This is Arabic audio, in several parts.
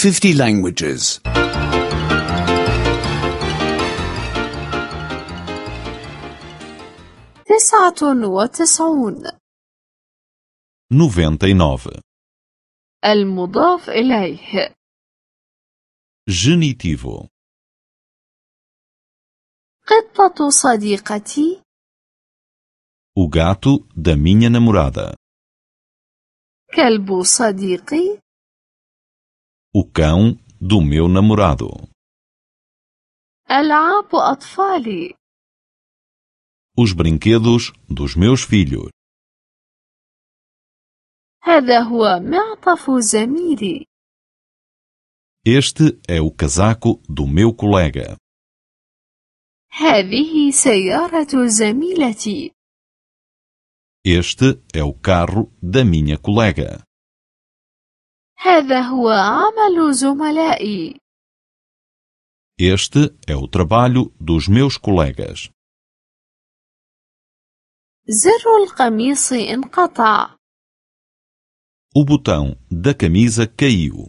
50 languages. 99. 99. المضاف إليه. Genitivo. قطة صديقتي. O gato da minha namorada. كلب صديقي. O cão do meu namorado. ألعاب أطفالي. Os brinquedos dos meus filhos. هذا هو معطف زميلي. Este é o casaco do meu colega. هذه سيارة زميلتي. Este é o carro da minha colega. هذا هو عمل زملائي. Este é o trabalho dos meus colegas. زر القميص انقطع. O botão da camisa caiu.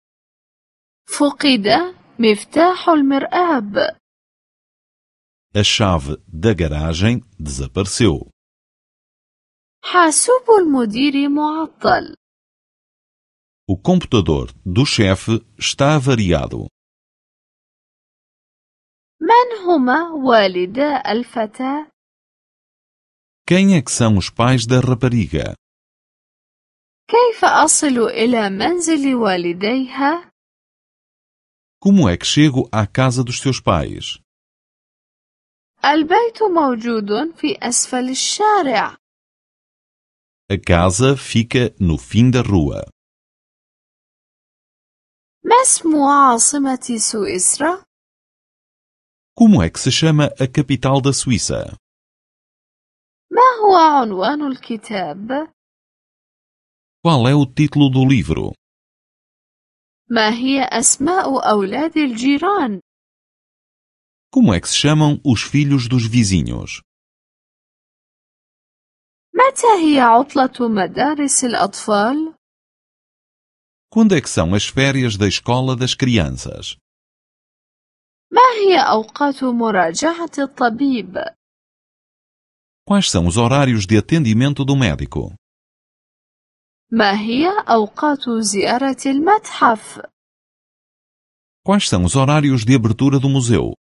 فقد مفتاح المرآب. A chave da garagem desapareceu. حاسوب المدير معطل. O computador do chefe está avariado. من هما والدا الفتاة؟ Quem é que são os pais da rapariga? كيف أصل إلى منزل والديها؟ Como é que chego à casa dos seus pais? البيت موجود في أسفل الشارع. A casa fica no fim da rua. ما اسم عاصمة سويسرا؟ Como é que se chama a capital da Suíça? ما هو عنوان الكتاب؟ Qual é o título do livro? ما هي أسماء أولاد الجيران؟ Como é que se chamam os filhos dos vizinhos? متى هي عطلة مدارس الأطفال؟ Quando é que são as férias da escola das crianças? ما هي أوقات مراجعة الطبيب؟ Quais são os horários de atendimento do médico? ما هي أوقات زيارة المتحف؟ Quais são os horários de abertura do museu?